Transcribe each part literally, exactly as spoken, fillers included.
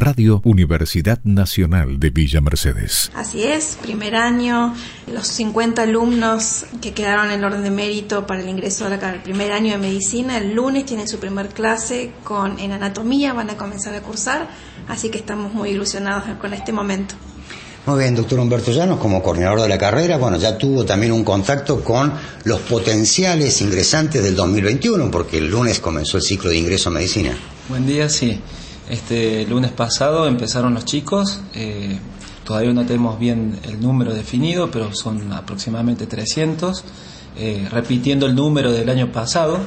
Radio Universidad Nacional de Villa Mercedes. Así es, primer año, los cincuenta alumnos que quedaron en el orden de mérito para el ingreso al primer año de medicina, el lunes tienen su primer clase con, en anatomía, van a comenzar a cursar, así que estamos muy ilusionados con este momento. Muy bien, doctor Humberto Llanos, como coordinador de la carrera, bueno, ya tuvo también un contacto con los potenciales ingresantes del dos mil veintiuno, porque el lunes comenzó el ciclo de ingreso a medicina. Buen día, sí. Este lunes pasado empezaron los chicos, eh, todavía no tenemos bien el número definido, pero son aproximadamente trescientos, eh, repitiendo el número del año pasado.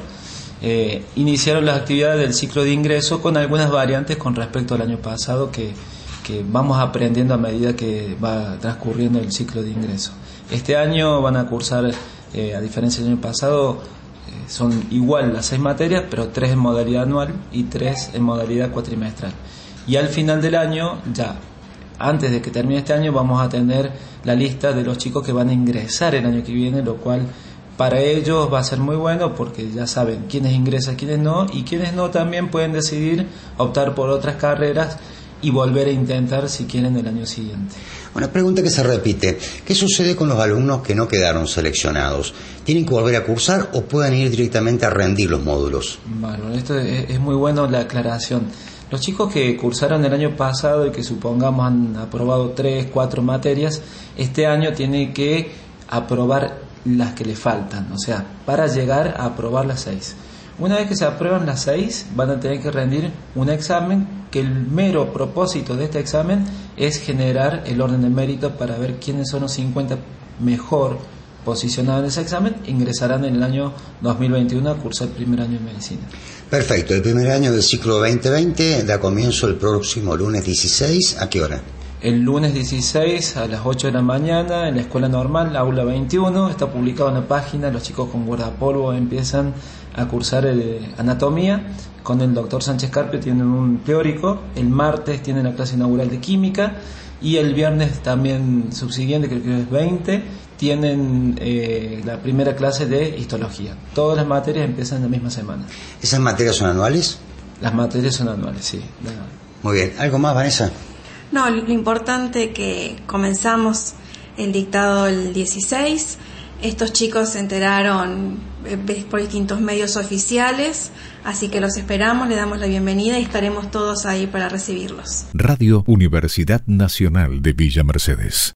Eh, iniciaron las actividades del ciclo de ingreso con algunas variantes con respecto al año pasado que que vamos aprendiendo a medida que va transcurriendo el ciclo de ingreso. Este año van a cursar, eh, a diferencia del año pasado, eh, son igual las seis materias, pero tres en modalidad anual y tres en modalidad cuatrimestral. Y al final del año, ya antes de que termine este año, vamos a tener la lista de los chicos que van a ingresar el año que viene, lo cual para ellos va a ser muy bueno porque ya saben quiénes ingresan, quiénes no, y quiénes no también pueden decidir optar por otras carreras y volver a intentar si quieren el año siguiente. Una pregunta que se repite: ¿qué sucede con los alumnos que no quedaron seleccionados? ¿Tienen que volver a cursar o pueden ir directamente a rendir los módulos? Bueno, esto es, es muy bueno la aclaración. Los chicos que cursaron el año pasado y que supongamos han aprobado tres, cuatro materias, este año tienen que aprobar las que le faltan, o sea, para llegar a aprobar las seis. Una vez que se aprueban las seis, van a tener que rendir un examen que el mero propósito de este examen es generar el orden de mérito para ver quiénes son los cincuenta mejor posicionados en ese examen, ingresarán en el año dos mil veintiuno a cursar el primer año de medicina. Perfecto, el primer año del ciclo veinte veinte da comienzo el próximo lunes dieciséis, ¿a qué hora? El lunes dieciséis a las ocho de la mañana en la escuela normal, aula veintiuno, está publicado en la página, los chicos con guardapolvo empiezan a cursar el, anatomía, con el doctor Sánchez Carpio tienen un teórico, el martes tienen la clase inaugural de química y el viernes también subsiguiente, creo que es veinte, tienen eh, la primera clase de histología. Todas las materias empiezan en la misma semana. ¿Esas materias son anuales? Las materias son anuales, sí. Muy bien, ¿algo más, Vanessa? No, lo importante es que comenzamos el dictado el dieciséis. Estos chicos se enteraron por distintos medios oficiales, así que los esperamos, le damos la bienvenida y estaremos todos ahí para recibirlos. Radio Universidad Nacional de Villa Mercedes.